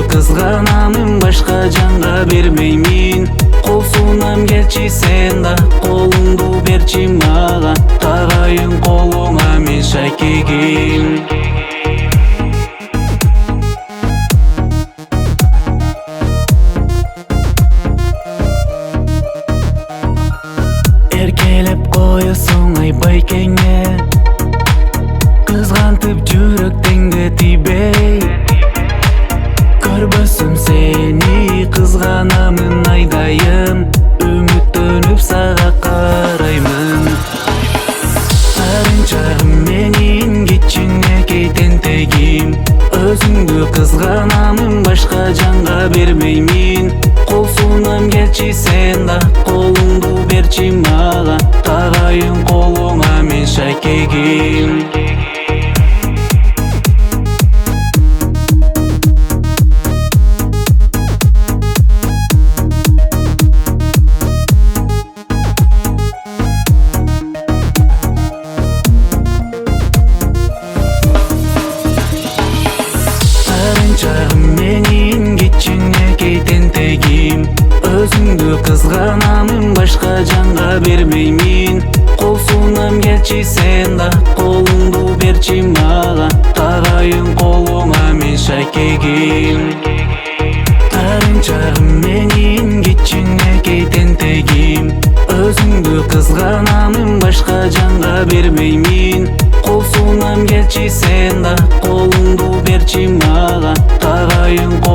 кызганамын, башка жанга бермеймин. Кол сунам келчи сен да, колуңду берчи мага. Тагайын колуңа мен шакегим. Эркелеп коесуң айбай кеңе, кызгантып жүрөктеңге тийбей. Көрбөсүм сени, кызганамын айдайым, үмүттөнүп сага караймын. Арынчагым менин кичинекей тентегим, өзүңдү кызганамын, башка жанга бермеймин. Кол сунам келчи сен да, колуңду берчи мага. Тагайын колуңа мен шакегим. Арынчагым менин кичинекей тентегим, өзүңдү кызганамын, башка жанга бермеймин. Кол сунам келчи сен да, колуңду берчи мага. Тагайын колуңа мен шакегим. Арынчагым менин кичинекей тентегим, өзүңдү кызганамын, башка жанга бермеймин. Кол сунам келчи сен да, колуңду берчи мага. Тагайын